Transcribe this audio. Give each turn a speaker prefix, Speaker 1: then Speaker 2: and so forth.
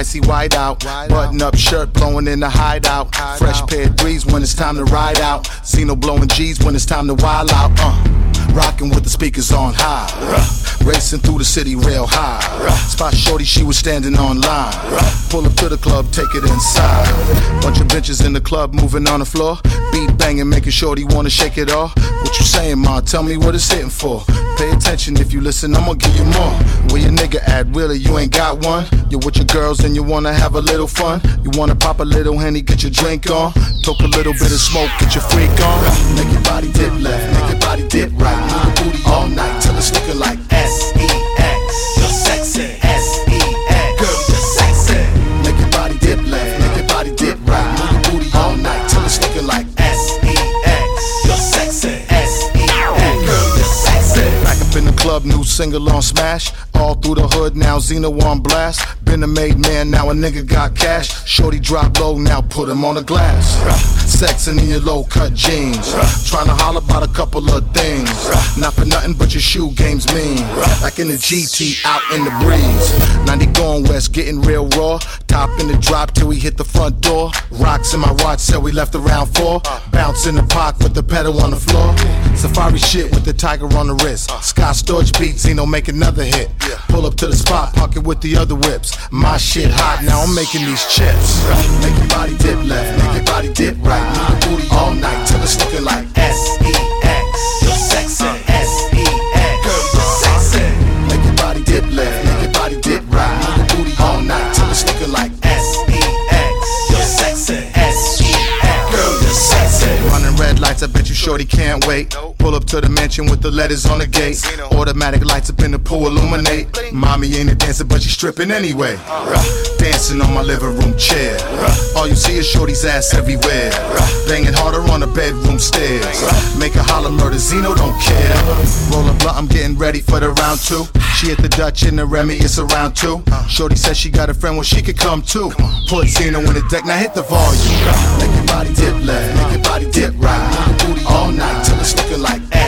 Speaker 1: icy white out. Button up shirt blowing in the hideout. Fresh pair of threes when it's time to ride out. Zeno blowing G's when it's time to wild out. Rocking with the speakers on high. Racing through the city real high. Spot shorty, she was standing on line. Pull up to the club, take it inside. Bunch of bitches in the club moving on the floor. Beat banging, making shorty wanna shake it off. What you saying, ma? Tell me what it's hitting for. Pay attention if you listen, I'ma give you more. Where your nigga at? Really, you ain't got one? You're with your girls and you wanna have a little fun. You wanna pop a little Henny, get your drink on. Toke a little bit of smoke, get your freak on. Make your body dip left, make your body dip right. Move your booty all night till it's looking like S-E-X. You're sexy. S-E-X. Girl, you're sexy. Make your body dip left, make your body dip right. Move your booty all night till it's looking like S-E-X. You're sexy. S-E-X. Girl, you're sexy. Back up in the club, new single on Smash. All through the hood, now Zeno on blast. Been a made man, now a nigga got cash. Shorty drop low, now put him on the glass. Sexing in your low cut jeans. Tryna holler about a couple of things. Not for nothing but your shoe game's mean. Like in the GT, out in the breeze. 90 going west, getting real raw. Top in the drop till we hit the front door. Rocks in my watch, said we left around 4. Bounce in the park with the pedal on the floor. Safari shit with the tiger on the wrist. Scott Storch beat, Zeno make another hit. Pull up to the spot, park it with the other whips. My shit hot, now I'm making these chips. Make your body dip left, make your body dip right. Move your booty all night till it's looking like S-E-X. You're sexy. S-E-X. Girl, you're sexy. Make your body dip left, make your body dip right. Move your booty all night till it's looking like S-E-X. You're sexy. S-E-X. Girl, you're sexy. Running red lights, I bet you shorty can't wait. Pull up to the mansion with the letters on the gate. Automatic lights up in the pool illuminate. Mommy ain't a dancer, but she's stripping anyway. Dancing on my living room chair. All you see is shorty's ass everywhere. Banging harder on the bedroom stairs. Make a holler murder, Zeno don't care. Roll a blunt, I'm getting ready for the round 2. She hit the Dutch in the Remy, it's a round 2. Shorty says she got a friend, well she could come too. Put Zeno in the deck, now hit the volume. Make your body dip left, make your body dip right. Move your booty all night till it's looking like